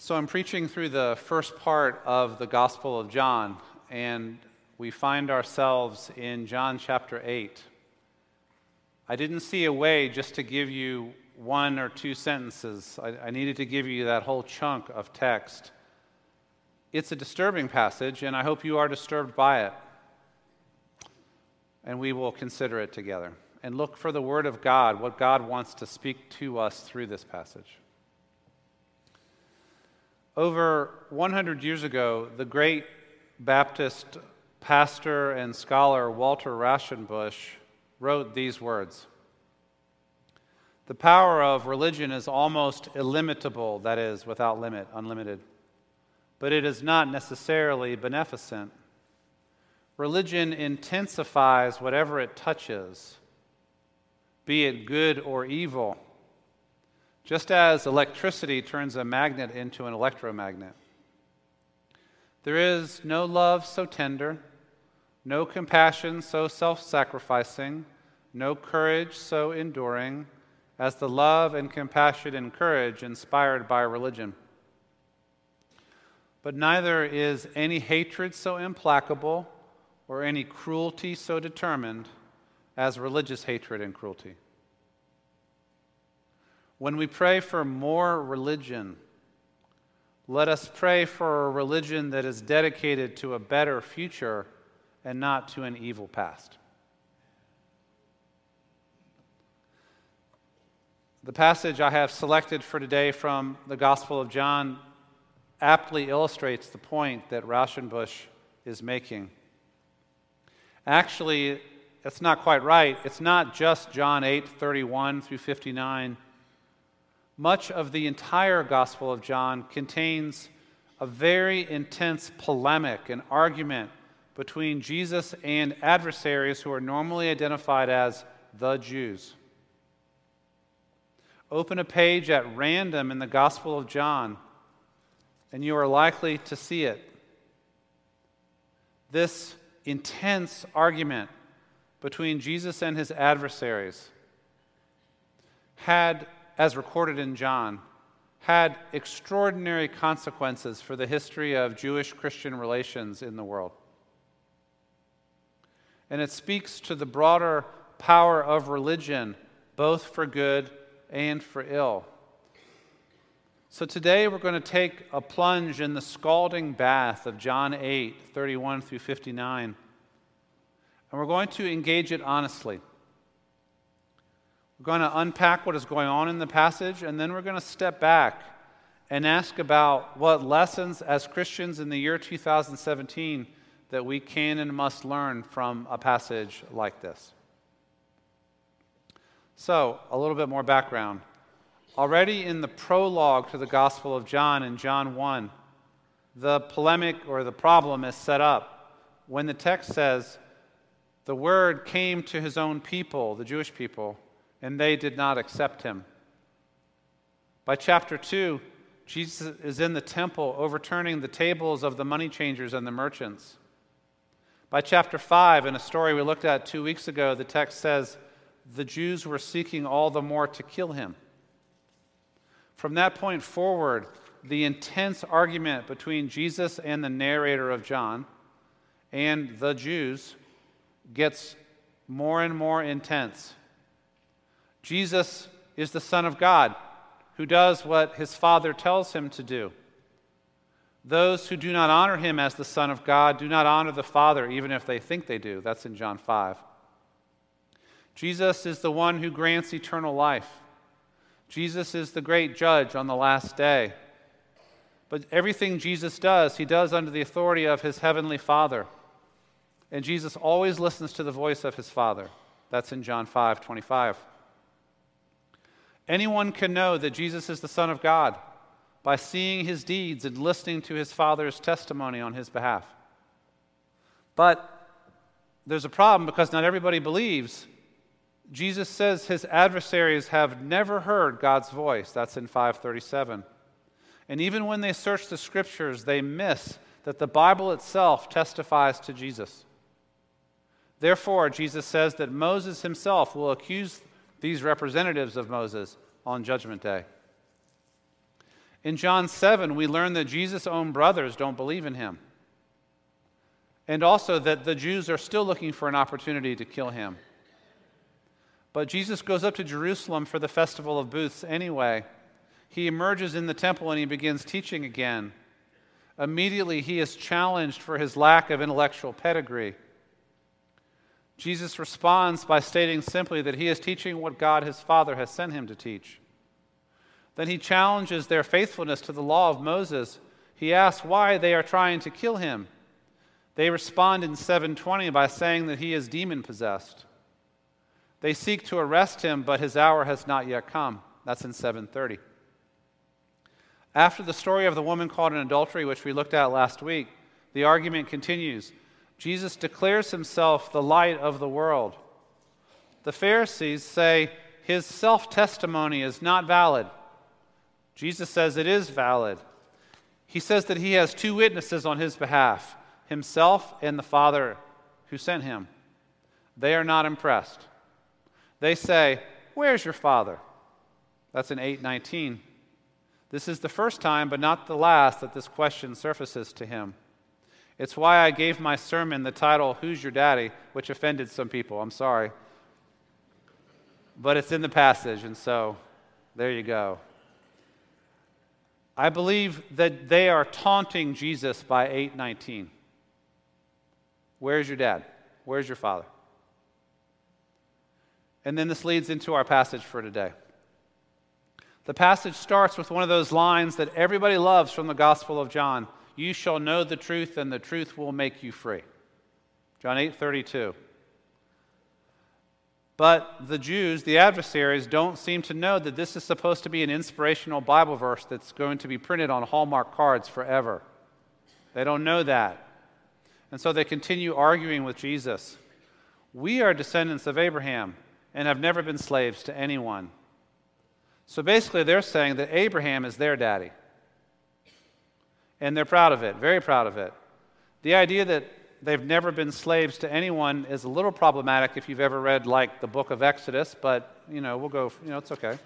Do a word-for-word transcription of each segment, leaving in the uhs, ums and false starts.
So I'm preaching through the first part of the Gospel of John, and we find ourselves in John chapter eight. I didn't see a way just to give you one or two sentences. I, I needed to give you that whole chunk of text. It's a disturbing passage, and I hope you are disturbed by it. And we will consider it together and look for the Word of God, what God wants to speak to us through this passage. Over one hundred years ago, the great Baptist pastor and scholar Walter Rauschenbusch wrote these words: "The power of religion is almost illimitable, that is, without limit, unlimited. But it is not necessarily beneficent. Religion intensifies whatever it touches, be it good or evil, just as electricity turns a magnet into an electromagnet. There is no love so tender, no compassion so self-sacrificing, no courage so enduring as the love and compassion and courage inspired by religion. But neither is any hatred so implacable or any cruelty so determined as religious hatred and cruelty. When we pray for more religion, let us pray for a religion that is dedicated to a better future and not to an evil past." The passage I have selected for today from the Gospel of John aptly illustrates the point that Rauschenbusch is making. Actually, it's not quite right. It's not just John eight thirty-one through fifty-nine. Much of the entire Gospel of John contains a very intense polemic and argument between Jesus and adversaries who are normally identified as the Jews. Open a page at random in the Gospel of John, and you are likely to see it. This intense argument between Jesus and his adversaries had, as recorded in John, had extraordinary consequences for the history of Jewish-Christian relations in the world. And it speaks to the broader power of religion, both for good and for ill. So today we're going to take a plunge in the scalding bath of John eight thirty-one through fifty-nine, and we're going to engage it honestly. We're going to unpack what is going on in the passage, and then we're going to step back and ask about what lessons as Christians in the year two thousand seventeen that we can and must learn from a passage like this. So, a little bit more background. Already in the prologue to the Gospel of John in John one, the polemic or the problem is set up when the text says, "The word came to his own people," the Jewish people, "and they did not accept him." By chapter two, Jesus is in the temple overturning the tables of the money changers and the merchants. By chapter five, in a story we looked at two weeks ago, the text says the Jews were seeking all the more to kill him. From that point forward, the intense argument between Jesus and the narrator of John and the Jews gets more and more intense. Jesus is the Son of God who does what his Father tells him to do. Those who do not honor him as the Son of God do not honor the Father, even if they think they do. That's in John five. Jesus is the one who grants eternal life. Jesus is the great judge on the last day. But everything Jesus does, he does under the authority of his heavenly Father. And Jesus always listens to the voice of his Father. That's in John five twenty-five. Anyone can know that Jesus is the Son of God by seeing his deeds and listening to his Father's testimony on his behalf. But there's a problem because not everybody believes. Jesus says his adversaries have never heard God's voice. That's in five thirty-seven. And even when they search the Scriptures, they miss that the Bible itself testifies to Jesus. Therefore, Jesus says that Moses himself will accuse these representatives of Moses on Judgment Day. In John seven, we learn that Jesus' own brothers don't believe in him. And also that the Jews are still looking for an opportunity to kill him. But Jesus goes up to Jerusalem for the Festival of Booths anyway. He emerges in the temple and he begins teaching again. Immediately, he is challenged for his lack of intellectual pedigree. Jesus responds by stating simply that he is teaching what God his Father has sent him to teach. Then he challenges their faithfulness to the law of Moses. He asks why they are trying to kill him. They respond in seven twenty by saying that he is demon-possessed. They seek to arrest him, but his hour has not yet come. That's in seven thirty. After the story of the woman caught in adultery, which we looked at last week, the argument continues. Jesus declares himself the light of the world. The Pharisees say his self-testimony is not valid. Jesus says it is valid. He says that he has two witnesses on his behalf, himself and the Father who sent him. They are not impressed. They say, "Where's your Father?" That's in eight nineteen. This is the first time, but not the last, that this question surfaces to him. It's why I gave my sermon the title, "Who's Your Daddy?" which offended some people. I'm sorry. But it's in the passage, and so there you go. I believe that they are taunting Jesus by eight nineteen. Where's your dad? Where's your Father? And then this leads into our passage for today. The passage starts with one of those lines that everybody loves from the Gospel of John. You shall know the truth, and the truth will make you free. John eight thirty-two. But the Jews, the adversaries, don't seem to know that this is supposed to be an inspirational Bible verse that's going to be printed on Hallmark cards forever. They don't know that. And so they continue arguing with Jesus. We are descendants of Abraham and have never been slaves to anyone. So basically they're saying that Abraham is their daddy. And they're proud of it, very proud of it. The idea that they've never been slaves to anyone is a little problematic if you've ever read, like, the book of Exodus, but, you know, we'll go, you know, it's okay.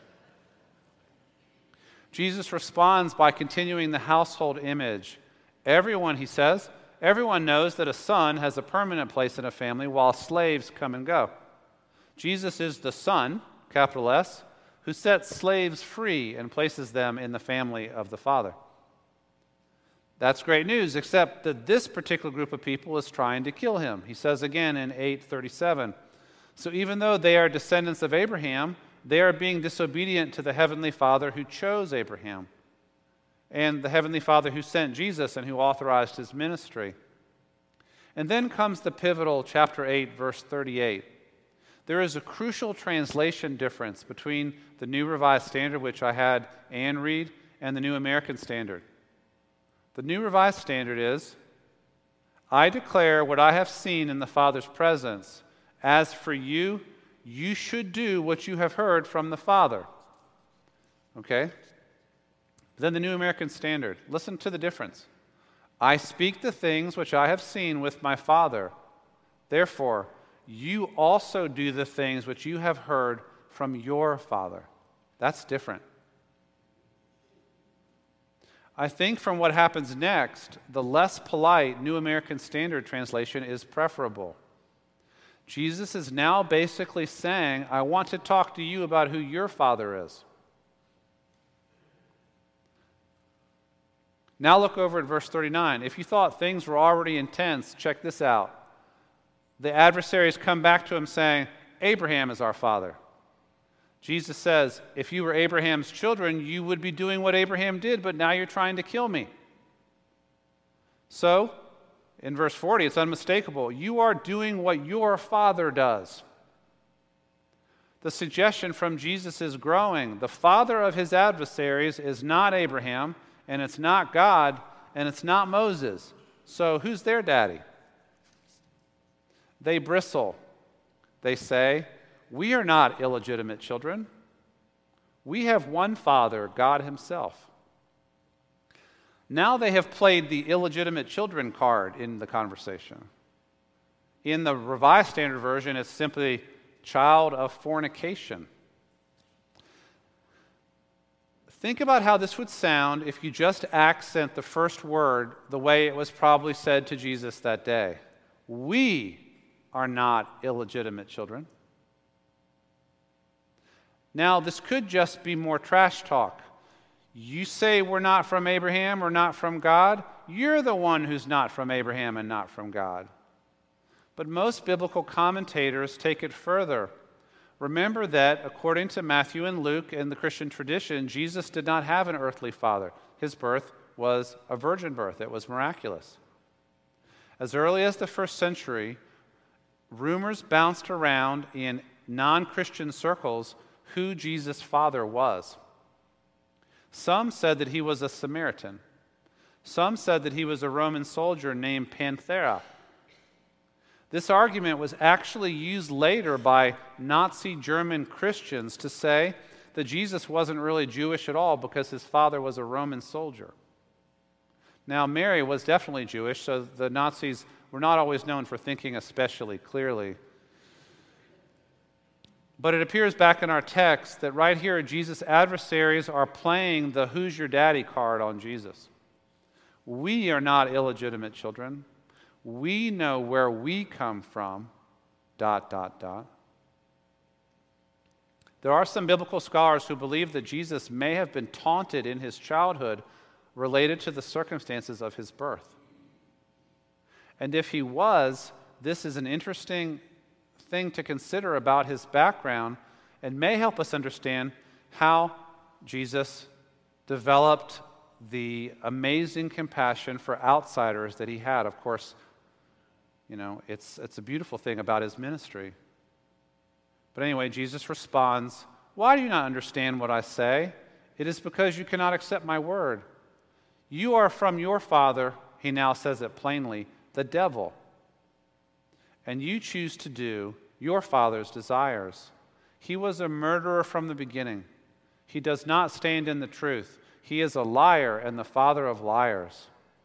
Jesus responds by continuing the household image. Everyone, he says, everyone knows that a son has a permanent place in a family while slaves come and go. Jesus is the Son, capital S, who sets slaves free and places them in the family of the Father. That's great news, except that this particular group of people is trying to kill him. He says again in eight thirty-seven. So even though they are descendants of Abraham, they are being disobedient to the Heavenly Father who chose Abraham, and the Heavenly Father who sent Jesus and who authorized his ministry. And then comes the pivotal chapter eight, verse thirty-eight. There is a crucial translation difference between the New Revised Standard, which I had Anne read, and the New American Standard. The New Revised Standard is, I declare what I have seen in the Father's presence. As for you, you should do what you have heard from the Father. Okay? Then the New American Standard. Listen to the difference. I speak the things which I have seen with my Father. Therefore, you also do the things which you have heard from your Father. That's different. I think from what happens next, the less polite New American Standard translation is preferable. Jesus is now basically saying, I want to talk to you about who your Father is. Now look over at verse thirty-nine. If you thought things were already intense, check this out. The adversaries come back to him saying, Abraham is our father. Jesus says, if you were Abraham's children, you would be doing what Abraham did, but now you're trying to kill me. So, in verse forty, it's unmistakable. You are doing what your father does. The suggestion from Jesus is growing. The father of his adversaries is not Abraham, and it's not God, and it's not Moses. So who's their daddy? They bristle. They say, we are not illegitimate children. We have one Father, God himself. Now they have played the illegitimate children card in the conversation. In the Revised Standard Version, it's simply child of fornication. Think about how this would sound if you just accent the first word the way it was probably said to Jesus that day. We are not illegitimate children. Now, this could just be more trash talk. You say we're not from Abraham or not from God. You're the one who's not from Abraham and not from God. But most biblical commentators take it further. Remember that, according to Matthew and Luke and the Christian tradition, Jesus did not have an earthly father. His birth was a virgin birth. It was miraculous. As early as the first century, rumors bounced around in non-Christian circles who Jesus' father was. Some said that he was a Samaritan. Some said that he was a Roman soldier named Panthera. This argument was actually used later by Nazi German Christians to say that Jesus wasn't really Jewish at all because his father was a Roman soldier. Now, Mary was definitely Jewish, so the Nazis were not always known for thinking especially clearly. But it appears back in our text that right here, Jesus' adversaries are playing the "Who's your daddy" card on Jesus. We are not illegitimate children. We know where we come from, dot, dot, dot. There are some biblical scholars who believe that Jesus may have been taunted in his childhood related to the circumstances of his birth. And if he was, this is an interesting thing to consider about his background and may help us understand how Jesus developed the amazing compassion for outsiders that he had. Of course, you know, it's, it's a beautiful thing about his ministry. But anyway, Jesus responds, "Why do you not understand what I say? It is because you cannot accept my word. You are from your father," he now says it plainly, "the devil. And you choose to do your father's desires. He was a murderer from the beginning. He does not stand in the truth. He is a liar and the father of liars."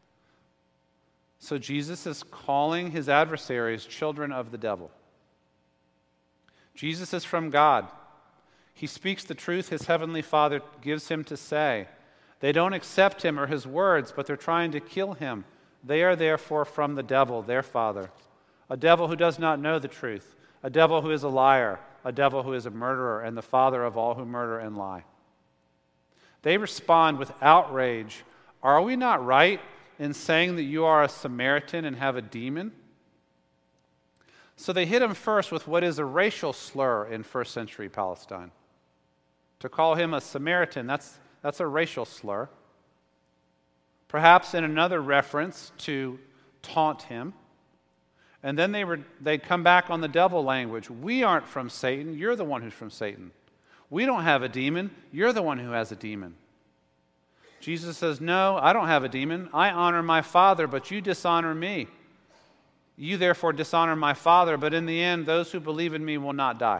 So Jesus is calling his adversaries children of the devil. Jesus is from God. He speaks the truth his heavenly Father gives him to say. They don't accept him or his words, but they're trying to kill him. They are therefore from the devil, their father. A devil who does not know the truth. A devil who is a liar. A devil who is a murderer and the father of all who murder and lie. They respond with outrage. "Are we not right in saying that you are a Samaritan and have a demon?" So they hit him first with what is a racial slur in first century Palestine. To call him a Samaritan, that's, that's a racial slur. Perhaps in another reference to taunt him. And then they were, they'd come back on the devil language. "We aren't from Satan, you're the one who's from Satan. We don't have a demon, you're the one who has a demon." Jesus says, "No, I don't have a demon. I honor my Father, but you dishonor me. You therefore dishonor my Father, but in the end, those who believe in me will not die."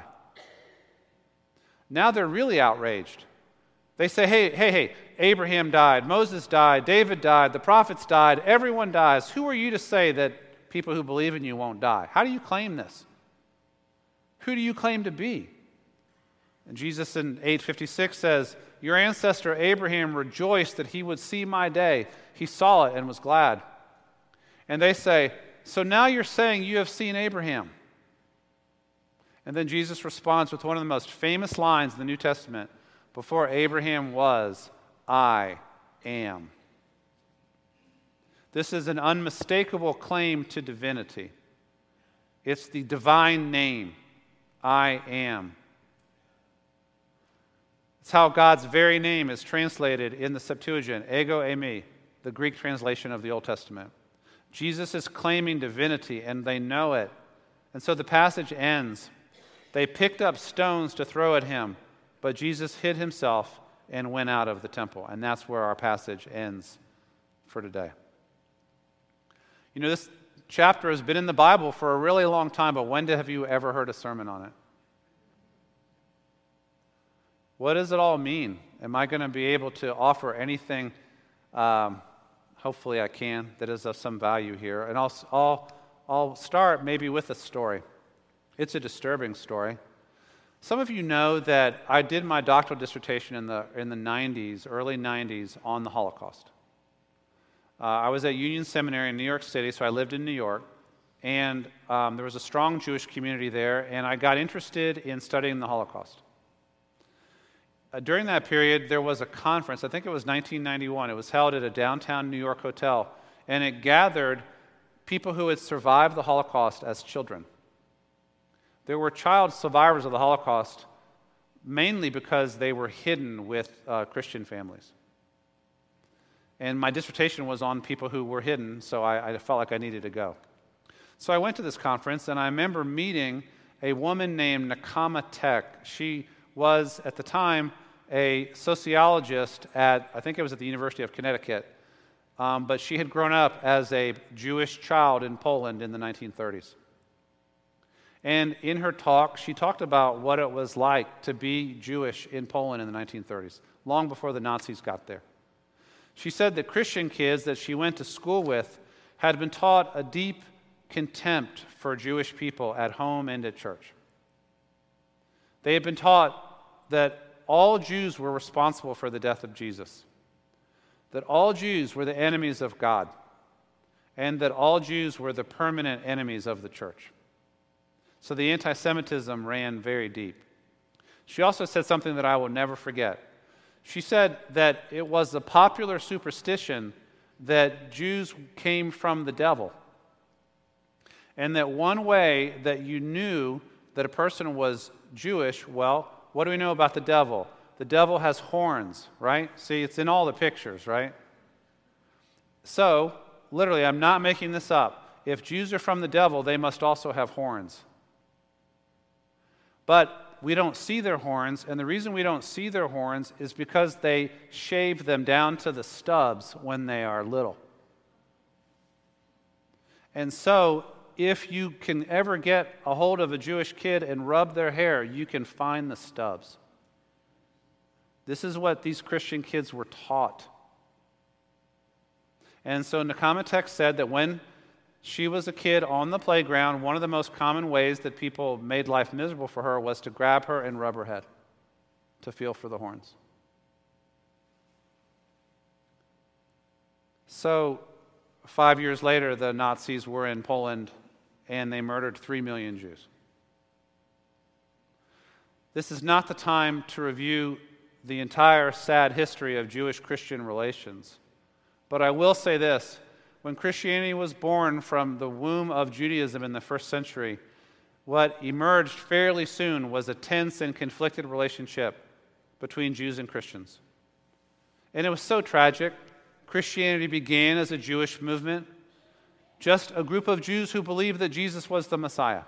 Now they're really outraged. They say, hey, hey, hey, Abraham died, Moses died, David died, the prophets died, everyone dies. Who are you to say that people who believe in you won't die? How do you claim this? Who do you claim to be? And Jesus in eight fifty-six says, "Your ancestor Abraham rejoiced that he would see my day. He saw it and was glad." And they say, "So now you're saying you have seen Abraham." And then Jesus responds with one of the most famous lines in the New Testament. "Before Abraham was, I am." This is an unmistakable claim to divinity. It's the divine name, I am. It's how God's very name is translated in the Septuagint, ego eimi, the Greek translation of the Old Testament. Jesus is claiming divinity, and they know it. And so the passage ends. They picked up stones to throw at him, but Jesus hid himself and went out of the temple. And that's where our passage ends for today. You know, this chapter has been in the Bible for a really long time, but when have you ever heard a sermon on it? What does it all mean? Am I going to be able to offer anything, um, hopefully I can, that is of some value here? And I'll, I'll, I'll start maybe with a story. It's a disturbing story. Some of you know that I did my doctoral dissertation in the, in the nineties, early nineties, on the Holocaust. Uh, I was at Union Seminary in New York City, so I lived in New York, and um, there was a strong Jewish community there, and I got interested in studying the Holocaust. Uh, during that period, there was a conference, I think it was nineteen ninety-one, it was held at a downtown New York hotel, and it gathered people who had survived the Holocaust as children. There were child survivors of the Holocaust mainly because they were hidden with uh, Christian families. And my dissertation was on people who were hidden, so I, I felt like I needed to go. So I went to this conference, and I remember meeting a woman named Nakama Tek. She was, at the time, a sociologist at, I think it was at the University of Connecticut, um, but she had grown up as a Jewish child in Poland in the nineteen thirties. And in her talk, she talked about what it was like to be Jewish in Poland in the nineteen thirties, long before the Nazis got there. She said that Christian kids that she went to school with had been taught a deep contempt for Jewish people at home and at church. They had been taught that all Jews were responsible for the death of Jesus, that all Jews were the enemies of God, and that all Jews were the permanent enemies of the church. So the anti-Semitism ran very deep. She also said something that I will never forget. She said that it was a popular superstition that Jews came from the devil, and that one way that you knew that a person was Jewish, well, what do we know about the devil? The devil has horns, right? See, it's in all the pictures, right? So, literally, I'm not making this up. If Jews are from the devil, they must also have horns. But we don't see their horns, and the reason we don't see their horns is because they shave them down to the stubs when they are little. And so, if you can ever get a hold of a Jewish kid and rub their hair, you can find the stubs. This is what these Christian kids were taught. And so Nakama Tek said that when she was a kid on the playground, one of the most common ways that people made life miserable for her was to grab her and rub her head to feel for the horns. So, five years later, the Nazis were in Poland, and they murdered three million Jews. This is not the time to review the entire sad history of Jewish-Christian relations, but I will say this. When Christianity was born from the womb of Judaism in the first century, what emerged fairly soon was a tense and conflicted relationship between Jews and Christians. And it was so tragic. Christianity began as a Jewish movement, just a group of Jews who believed that Jesus was the Messiah.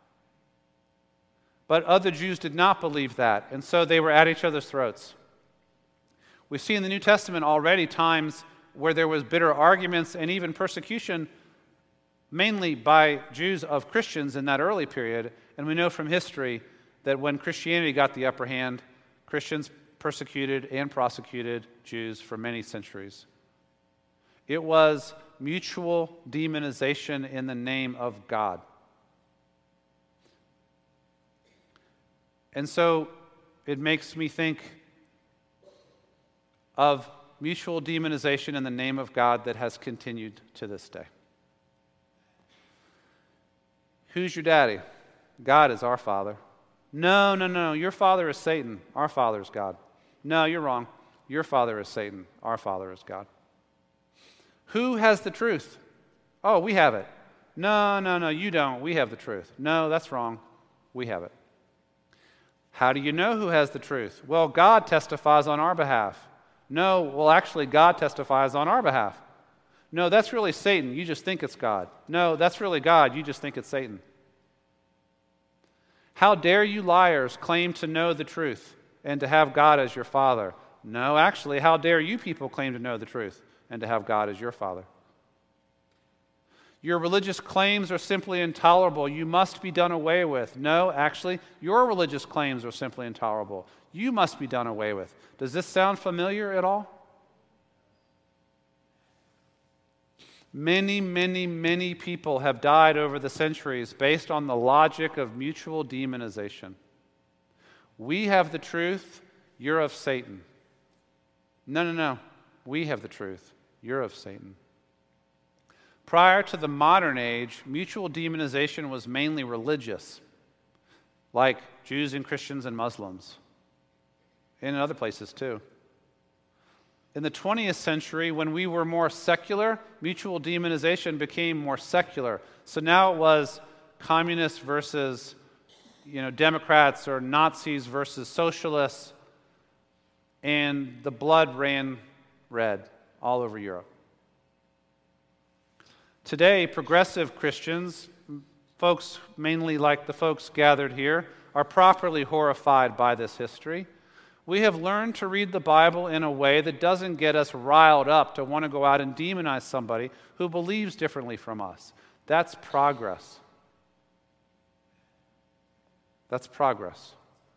But other Jews did not believe that, and so they were at each other's throats. We see in the New Testament already times where there was bitter arguments and even persecution, mainly by Jews of Christians in that early period. And we know from history that when Christianity got the upper hand, Christians persecuted and prosecuted Jews for many centuries. It was mutual demonization in the name of God. And so it makes me think of mutual demonization in the name of God that has continued to this day. Who's your daddy? God is our Father. No, no, no. Your father is Satan. Our Father is God. No, you're wrong. Your father is Satan. Our Father is God. Who has the truth? Oh, we have it. No, no, no, you don't. We have the truth. No, that's wrong. We have it. How do you know who has the truth? Well, God testifies on our behalf. No, well, actually, God testifies on our behalf. No, that's really Satan. You just think it's God. No, that's really God. You just think it's Satan. How dare you liars claim to know the truth and to have God as your Father? No, actually, how dare you people claim to know the truth and to have God as your Father? Your religious claims are simply intolerable. You must be done away with. No, actually, your religious claims are simply intolerable. You must be done away with. Does this sound familiar at all? Many, many, many people have died over the centuries based on the logic of mutual demonization. We have the truth, you're of Satan. No, no, no. We have the truth, you're of Satan. Prior to the modern age, mutual demonization was mainly religious, like Jews and Christians and Muslims, and in other places too. In the twentieth century, when we were more secular, mutual demonization became more secular. So now it was communists versus, you know, Democrats, or Nazis versus socialists, and the blood ran red all over Europe. Today, progressive Christians, folks mainly like the folks gathered here, are properly horrified by this history. We have learned to read the Bible in a way that doesn't get us riled up to want to go out and demonize somebody who believes differently from us. That's progress. That's progress.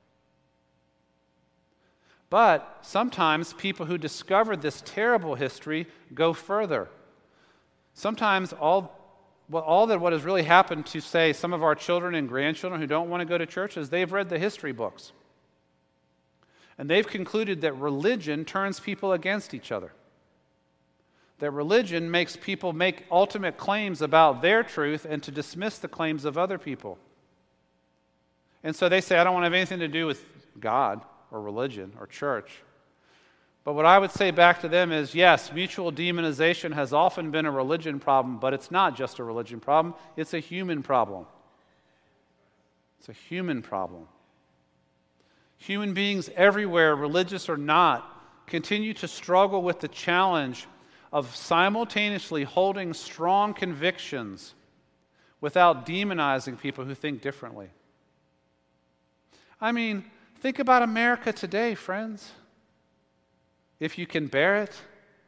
But sometimes people who discovered this terrible history go further. Sometimes all, well, all that what has really happened to, say, some of our children and grandchildren who don't want to go to church is they've read the history books. And they've concluded that religion turns people against each other. That religion makes people make ultimate claims about their truth and to dismiss the claims of other people. And so they say, I don't want to have anything to do with God or religion or church. But what I would say back to them is, yes, mutual demonization has often been a religion problem, but it's not just a religion problem, it's a human problem. It's a human problem. Human beings everywhere, religious or not, continue to struggle with the challenge of simultaneously holding strong convictions without demonizing people who think differently. I mean, think about America today, friends. If you can bear it.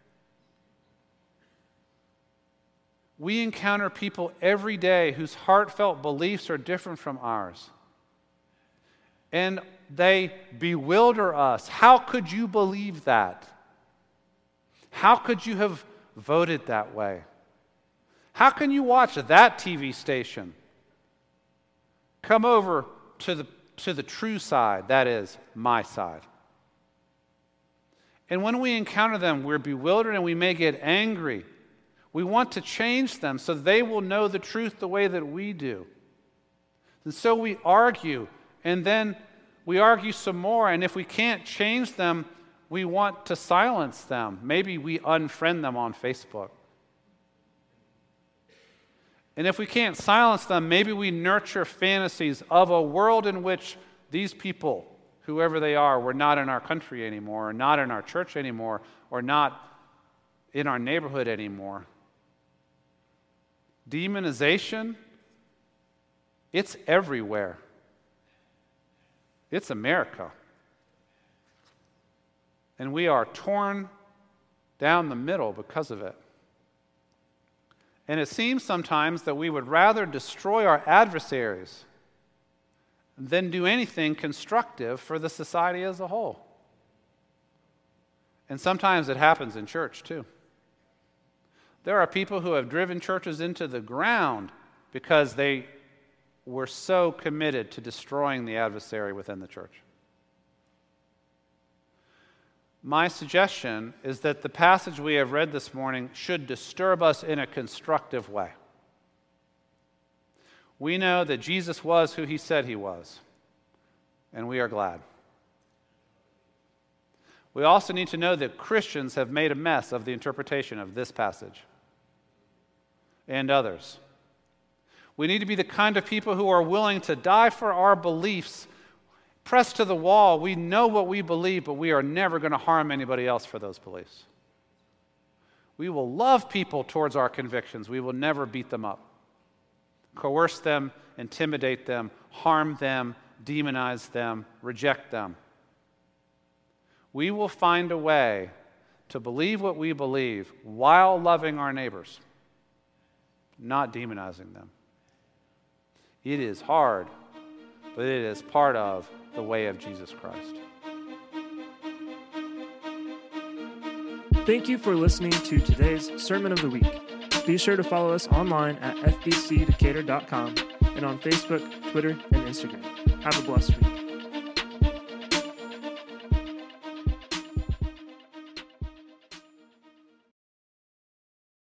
We encounter people every day whose heartfelt beliefs are different from ours. And they bewilder us. How could you believe that? How could you have voted that way? How can you watch that T V station? Come over to the, to the true side, that is, my side. And when we encounter them, we're bewildered and we may get angry. We want to change them so they will know the truth the way that we do. And so we argue, and then we argue some more, and if we can't change them, we want to silence them. Maybe we unfriend them on Facebook. And if we can't silence them, maybe we nurture fantasies of a world in which these people, whoever they are, were not in our country anymore, or not in our church anymore, or not in our neighborhood anymore. Demonization, it's everywhere. It's America. And we are torn down the middle because of it. And it seems sometimes that we would rather destroy our adversaries than do anything constructive for the society as a whole. And sometimes it happens in church too. There are people who have driven churches into the ground because they were so committed to destroying the adversary within the church. My suggestion is that the passage we have read this morning should disturb us in a constructive way. We know that Jesus was who he said he was, and we are glad. We also need to know that Christians have made a mess of the interpretation of this passage and others. We need to be the kind of people who are willing to die for our beliefs, pressed to the wall. We know what we believe, but we are never going to harm anybody else for those beliefs. We will love people towards our convictions. We will never beat them up, coerce them, intimidate them, harm them, demonize them, reject them. We will find a way to believe what we believe while loving our neighbors, not demonizing them. It is hard, but it is part of the way of Jesus Christ. Thank you for listening to today's Sermon of the Week. Be sure to follow us online at f b c decatur dot com and on Facebook, Twitter, and Instagram. Have a blessed week.